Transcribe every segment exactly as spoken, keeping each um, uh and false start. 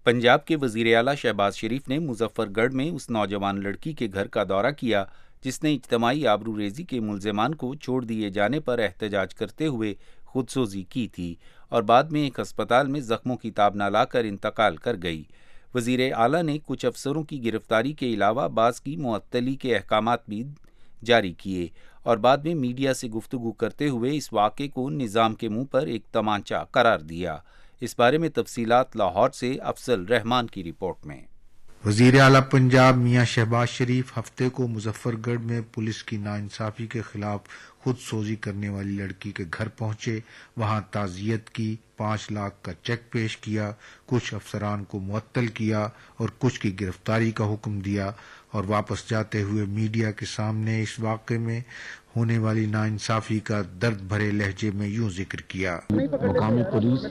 پنجاب کے وزیر اعلیٰ شہباز شریف نے مظفر گڑھ میں اس نوجوان لڑکی کے گھر کا دورہ کیا جس نے اجتماعی آبروریزی کے ملزمان کو چھوڑ دیے جانے پر احتجاج کرتے ہوئے خودسوزی کی تھی اور بعد میں ایک ہسپتال میں زخموں کی تاب نہ لا کر انتقال کر گئی۔ وزیر اعلیٰ نے کچھ افسروں کی گرفتاری کے علاوہ بعض کی معطلی کے احکامات بھی جاری کیے اور بعد میں میڈیا سے گفتگو کرتے ہوئے اس واقعے کو نظام کے منہ پر ایک تمانچہ قرار دیا۔ اس بارے میں تفصیلات لاہور سے افضل رحمان کی رپورٹ میں۔ وزیر اعلیٰ پنجاب میاں شہباز شریف ہفتے کو مظفر گڑھ میں پولیس کی ناانصافی کے خلاف خود سوزی کرنے والی لڑکی کے گھر پہنچے، وہاں تعزیت کی، پانچ لاکھ کا چیک پیش کیا، کچھ افسران کو معطل کیا اور کچھ کی گرفتاری کا حکم دیا اور واپس جاتے ہوئے میڈیا کے سامنے اس واقعے میں ہونے والی ناانصافی کا درد بھرے لہجے میں یوں ذکر کیا۔ مقامی پولیس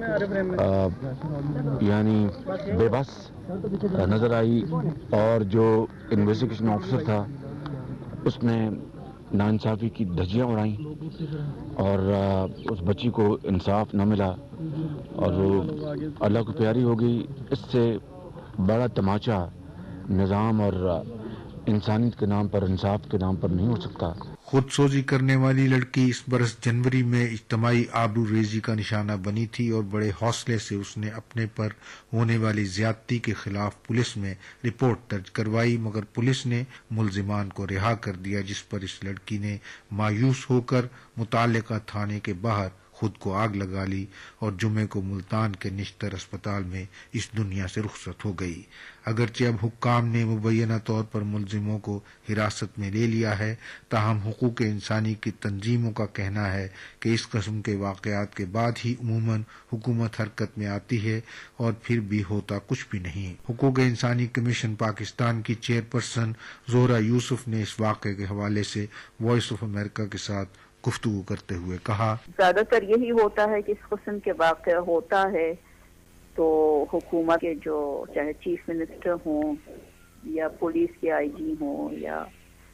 یعنی بے بس نظر آئی اور جو انویسٹیگیشن آفیسر تھا اس نے ناانصافی کی دھجیاں اڑائیں اور اس بچی کو انصاف نہ ملا اور وہ اللہ کو پیاری ہو گئی۔ اس سے بڑا تماچا نظام اور انسانیت کے نام پر، انصاف کے نام پر نہیں ہو سکتا۔ خود سوزی کرنے والی لڑکی اس برس جنوری میں اجتماعی آبرو ریزی کا نشانہ بنی تھی اور بڑے حوصلے سے اس نے اپنے پر ہونے والی زیادتی کے خلاف پولیس میں رپورٹ درج کروائی، مگر پولیس نے ملزمان کو رہا کر دیا، جس پر اس لڑکی نے مایوس ہو کر متعلقہ تھانے کے باہر خود کو آگ لگا لی اور جمعے کو ملتان کے نشتر اسپتال میں اس دنیا سے رخصت ہو گئی۔ اگرچہ اب حکام نے مبینہ طور پر ملزموں کو حراست میں لے لیا ہے، تاہم حقوق انسانی کی تنظیموں کا کہنا ہے کہ اس قسم کے واقعات کے بعد ہی عموماً حکومت حرکت میں آتی ہے اور پھر بھی ہوتا کچھ بھی نہیں۔ حقوق انسانی کمیشن پاکستان کی چیئرپرسن زہرہ یوسف نے اس واقعے کے حوالے سے وائس آف امریکہ کے ساتھ گفتگو کرتے ہوئے کہا، زیادہ تر یہی ہوتا ہے کہ اس قسم کے واقعہ ہوتا ہے تو حکومت کے جو چاہے چیف منسٹر ہوں یا پولیس کے آئی جی ہوں یا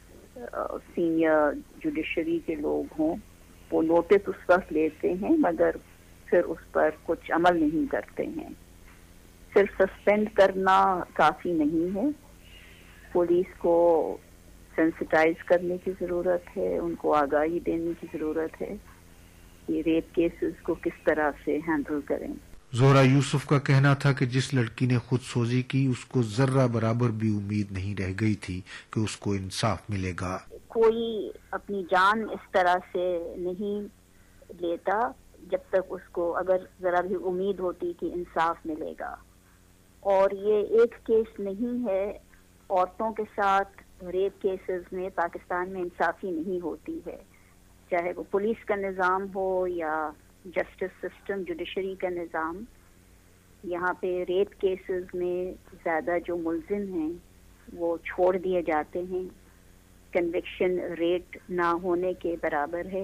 سینئر جوڈیشری کے لوگ ہوں، وہ نوٹس اس وقت لیتے ہیں مگر پھر اس پر کچھ عمل نہیں کرتے ہیں۔ صرف سسپینڈ کرنا کافی نہیں ہے، پولیس کو سینسٹائز کرنے کی ضرورت ہے، ان کو آگاہی دینے کی ضرورت ہے کہ ریپ کیسز کو کس طرح سے ہینڈل کریں۔ زہرہ یوسف کا کہنا تھا کہ جس لڑکی نے خود سوزی کی اس کو ذرہ برابر بھی امید نہیں رہ گئی تھی کہ اس کو انصاف ملے گا۔ کوئی اپنی جان اس طرح سے نہیں لیتا جب تک اس کو اگر ذرا بھی امید ہوتی کہ انصاف ملے گا، اور یہ ایک کیس نہیں ہے، عورتوں کے ساتھ ریپ کیسز میں پاکستان میں انصافی نہیں ہوتی ہے، چاہے وہ پولیس کا نظام ہو یا جسٹس سسٹم، جوڈیشری کا نظام۔ یہاں پہ ریپ کیسز میں زیادہ جو ملزم ہیں وہ چھوڑ دیے جاتے ہیں، کنوکشن ریٹ نہ ہونے کے برابر ہے۔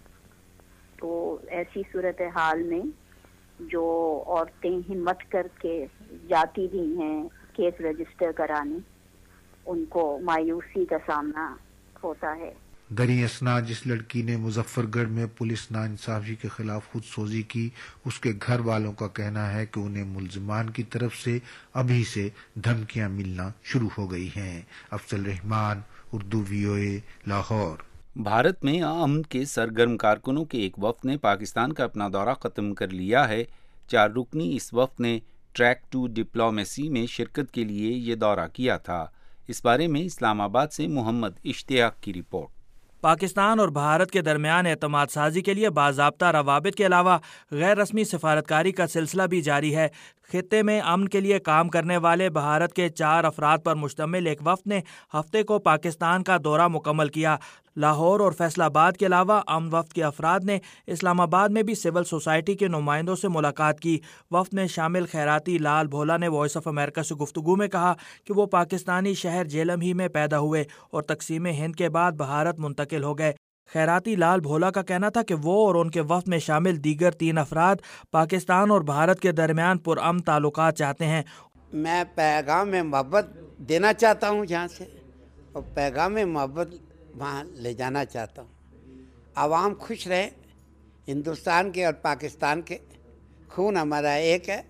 تو ایسی صورتحال میں جو عورتیں ہمت کر کے جاتی بھی ہیں کیس رجسٹر کرانے، ان کو مایوسی کا سامنا ہوتا ہے۔ دریں اثنا جس لڑکی نے مظفر گڑھ میں پولیس ناانصافی کے خلاف خود سوزی کی، اس کے گھر والوں کا کہنا ہے کہ انہیں ملزمان کی طرف سے ابھی سے دھمکیاں ملنا شروع ہو گئی ہیں۔ افضل رحمان، اردو وی او اے، لاہور۔ بھارت میں امن کے سرگرم کارکنوں کے ایک وفد نے پاکستان کا اپنا دورہ ختم کر لیا ہے۔ چار رکنی اس وفد نے ٹریک ٹو ڈپلومیسی میں شرکت کے لیے یہ دورہ کیا تھا۔ اس بارے میں اسلام آباد سے محمد اشتیاق کی رپورٹ۔ پاکستان اور بھارت کے درمیان اعتماد سازی کے لیے باضابطہ روابط کے علاوہ غیر رسمی سفارتکاری کا سلسلہ بھی جاری ہے۔ خطے میں امن کے لیے کام کرنے والے بھارت کے چار افراد پر مشتمل ایک وفد نے ہفتے کو پاکستان کا دورہ مکمل کیا۔ لاہور اور فیصل آباد کے علاوہ امن وفد کے افراد نے اسلام آباد میں بھی سول سوسائٹی کے نمائندوں سے ملاقات کی۔ وفد میں شامل خیراتی لال بھولا نے وائس آف امریکہ سے گفتگو میں کہا کہ وہ پاکستانی شہر جیلم ہی میں پیدا ہوئے اور تقسیم ہند کے بعد بھارت منتقل ہو گئے۔ خیراتی لال بھولا کا کہنا تھا کہ وہ اور ان کے وفد میں شامل دیگر تین افراد پاکستان اور بھارت کے درمیان پرامن تعلقات چاہتے ہیں۔ میں پیغام میں محبت دینا چاہتا ہوں یہاں سے، اور پیغام میں محبت وہاں لے جانا چاہتا ہوں۔ عوام خوش رہے، ہندوستان کے اور پاکستان کے خون ہمارا ایک ہے،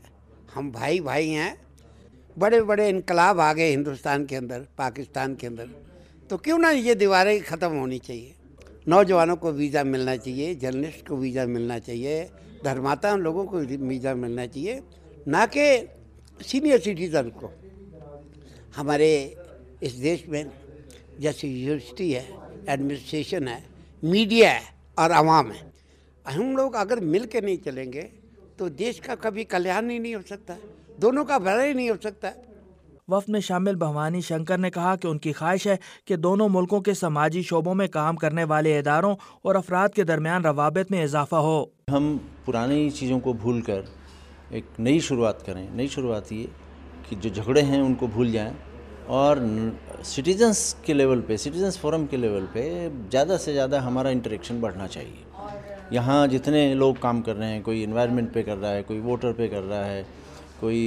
ہم بھائی بھائی ہیں. بڑے بڑے انقلاب آ گئے ہندوستان کے اندر، پاکستان کے اندر، تو کیوں نہ یہ دیواریں ختم ہونی چاہیے. نوجوانوں کو ویزا ملنا چاہیے، جرنلسٹ کو ویزا ملنا چاہیے، دھرماتا لوگوں کو ویزا ملنا چاہیے، نہ کہ سینئر سٹیزن کو. ہمارے اس دیش میں جیسے یونیورسٹی ہے، ایڈمنسٹریشن ہے، میڈیا ہے اور عوام ہے، ہم لوگ اگر مل کے نہیں چلیں گے تو دیش کا کبھی کلیان ہی نہیں ہو سکتا، دونوں کا بھلا ہی نہیں ہو سکتا. وفد میں شامل بھوانی شنکر نے کہا کہ ان کی خواہش ہے کہ دونوں ملکوں کے سماجی شعبوں میں کام کرنے والے اداروں اور افراد کے درمیان روابط میں اضافہ ہو. ہم پرانی چیزوں کو بھول کر ایک نئی شروعات کریں. نئی شروعات یہ کہ جو جھگڑے ہیں ان کو بھول جائیں اور سٹیزنز کے لیول پہ، سٹیزنز فورم کے لیول پہ زیادہ سے زیادہ ہمارا انٹریکشن بڑھنا چاہیے. یہاں جتنے لوگ کام کر رہے ہیں، کوئی انوائرمنٹ پہ کر رہا ہے، کوئی ووٹر پہ کر رہا ہے، کوئی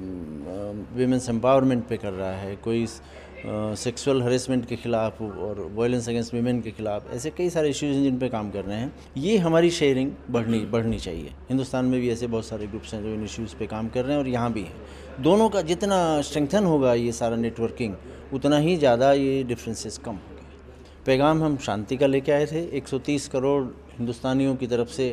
ویمنس امپاورمنٹ پہ کر رہا ہے، کوئی سیکسول ہریسمنٹ کے خلاف اور وائلنس اگینسٹ ویمن کے خلاف، ایسے کئی سارے ایشوز ہیں جن پہ کام کر رہے ہیں. یہ ہماری شیئرنگ بڑھنی بڑھنی چاہیے. ہندوستان میں بھی ایسے بہت سارے گروپس ہیں جو ان ایشوز پہ کام کر رہے ہیں اور یہاں بھی ہیں. دونوں کا جتنا اسٹرینگتھن ہوگا یہ سارا نیٹ ورکنگ، اتنا ہی زیادہ یہ ڈفرینسز کم ہوں گے. پیغام ہم شانتی کا لے کے آئے تھے. ایک سو تیس کروڑ ہندوستانیوں کی طرف سے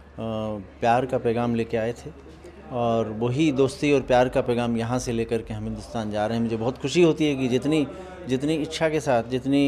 پیار کا پیغام لے کے آئے تھے اور وہی دوستی اور پیار کا پیغام یہاں سے لے کر کے ہم ہندوستان جا رہے ہیں. مجھے بہت خوشی ہوتی ہے کہ جتنی جتنی اچھا کے ساتھ، جتنی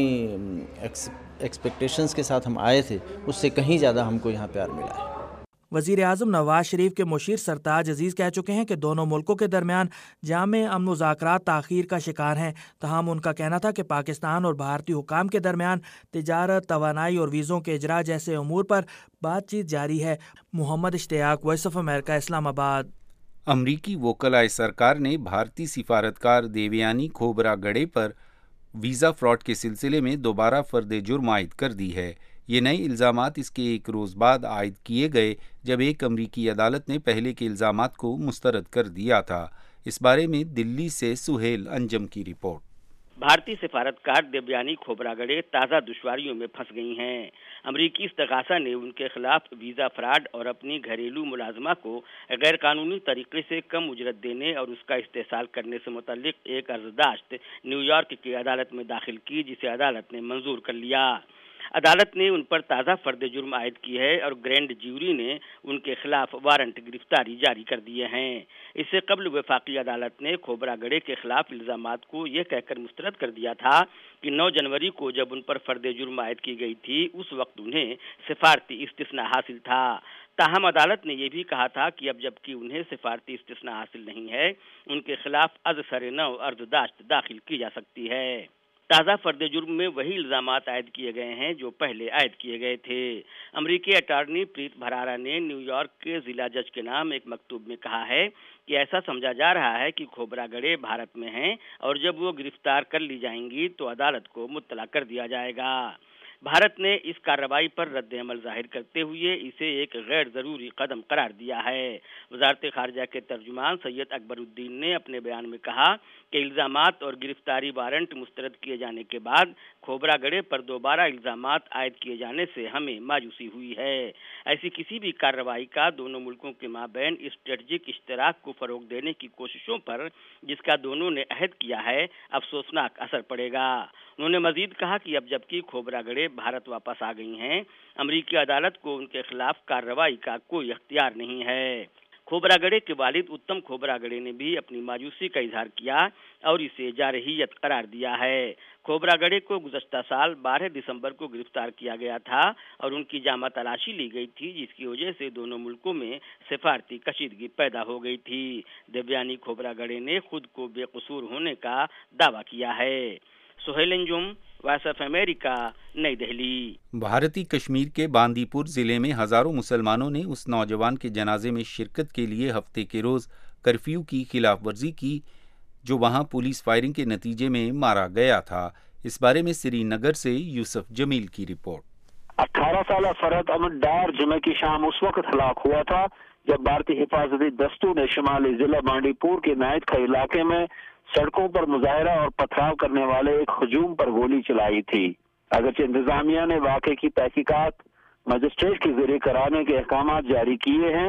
ایکسپیکٹیشنز کے ساتھ ہم آئے تھے، اس سے کہیں زیادہ ہم کو یہاں پیار ملا ہے. وزیر اعظم نواز شریف کے مشیر سرتاج عزیز کہہ چکے ہیں کہ دونوں ملکوں کے درمیان جامع امن مذاکرات تاخیر کا شکار ہیں. تاہم ان کا کہنا تھا کہ پاکستان اور بھارتی حکام کے درمیان تجارت، توانائی اور ویزوں کے اجراء جیسے امور پر بات چیت جاری ہے. محمد اشتیاق، وائس آف امریکہ، اسلام آباد. امریکی وکلائے سرکار نے بھارتی سفارتکار دیویانی کھوبرا گڑے پر ویزا فراڈ کے سلسلے میں دوبارہ فرد جرم عائد کر دی ہے. یہ نئے الزامات اس کے ایک روز بعد عائد کیے گئے جب ایک امریکی عدالت نے پہلے کے الزامات کو مسترد کر دیا تھا. اس بارے میں دلی سے سہیل انجم کی رپورٹ. بھارتی سفارتکار دیویانی کھوبرا گڑے تازہ دشواریوں میں پھنس گئی ہیں. امریکی استغاثہ نے ان کے خلاف ویزا فراڈ اور اپنی گھریلو ملازمہ کو غیر قانونی طریقے سے کم اجرت دینے اور اس کا استحصال کرنے سے متعلق ایک عرضداشت نیو یارک کی عدالت میں داخل کی، جسے عدالت نے منظور کر لیا. عدالت نے ان پر تازہ فرد جرم عائد کی ہے اور گرینڈ جیوری نے ان کے خلاف وارنٹ گرفتاری جاری کر دیے ہیں. اس سے قبل وفاقی عدالت نے کھوبرا گڑے کے خلاف الزامات کو یہ کہہ کر مسترد کر دیا تھا کہ نو جنوری کو جب ان پر فرد جرم عائد کی گئی تھی اس وقت انہیں سفارتی استثناء حاصل تھا. تاہم عدالت نے یہ بھی کہا تھا کہ اب جبکہ انہیں سفارتی استثناء حاصل نہیں ہے، ان کے خلاف از سر نو عرضداشت داخل کی جا سکتی ہے. تازہ فرد جرم میں وہی الزامات عائد کیے گئے ہیں جو پہلے عائد کیے گئے تھے. امریکی اٹارنی پریت بھرارا نے نیو یارک کے ضلع جج کے نام ایک مکتوب میں کہا ہے کہ ایسا سمجھا جا رہا ہے کہ کھوبرا گڑے بھارت میں ہیں اور جب وہ گرفتار کر لی جائیں گی تو عدالت کو مطلع کر دیا جائے گا. بھارت نے اس کارروائی پر رد عمل ظاہر کرتے ہوئے اسے ایک غیر ضروری قدم قرار دیا ہے. وزارت خارجہ کے ترجمان سید اکبر الدین نے اپنے بیان میں کہا کہ الزامات اور گرفتاری وارنٹ مسترد کیے جانے کے بعد کھوبرا گڑے پر دوبارہ الزامات عائد کیے جانے سے ہمیں مایوسی ہوئی ہے. ایسی کسی بھی کارروائی کا دونوں ملکوں کے مابین اسٹریٹجک اشتراک کو فروغ دینے کی کوششوں پر جس کا دونوں نے عہد کیا ہے افسوسناک اثر پڑے گا. انہوں نے مزید کہا کہ اب جبکہ کھوبرا گڑے بھارت واپس آ گئی ہیں، امریکی عدالت کو ان کے خلاف کارروائی کا کوئی اختیار نہیں ہے. کھوبرا گڑے کے والد اتم کھوبرا گڑے نے بھی اپنی مایوسی کا اظہار کیا اور اسے جارحیت قرار دیا ہے. کھوبرا گڑے کو گزشتہ سال بارہ دسمبر کو گرفتار کیا گیا تھا اور ان کی جامع تلاشی لی گئی تھی، جس کی وجہ سے دونوں ملکوں میں سفارتی کشیدگی پیدا ہو گئی تھی. دیویانی کھوبرا گڑے نے خود کو بے قصور ہونے کا دعویٰ کیا ہے. Sohail Anjum, voice of America, New Delhi. بھارتی کشمیر کے باندی پور ضلع میں ہزاروں مسلمانوں نے اس نوجوان کے جنازے میں شرکت کے لیے ہفتے کے روز کرفیو کی خلاف ورزی کی جو وہاں پولیس فائرنگ کے نتیجے میں مارا گیا تھا. اس بارے میں سری نگر سے یوسف جمیل کی رپورٹ. اٹھارہ سالہ فرحت احمد ڈار جمعہ کی شام اس وقت ہلاک ہوا تھا جب بھارتی حفاظتی دستوں نے شمالی ضلع بانڈی پور کے نائت کھا علاقے میں سڑکوں پر مظاہرہ اور پتھراؤ کرنے والے ایک ہجوم پر گولی چلائی تھی. اگرچہ انتظامیہ نے واقعے کی تحقیقات مجسٹریٹ کے ذریعے کرانے کے احکامات جاری کیے ہیں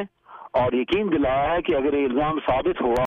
اور یقین دلایا ہے کہ اگر یہ الزام ثابت ہوا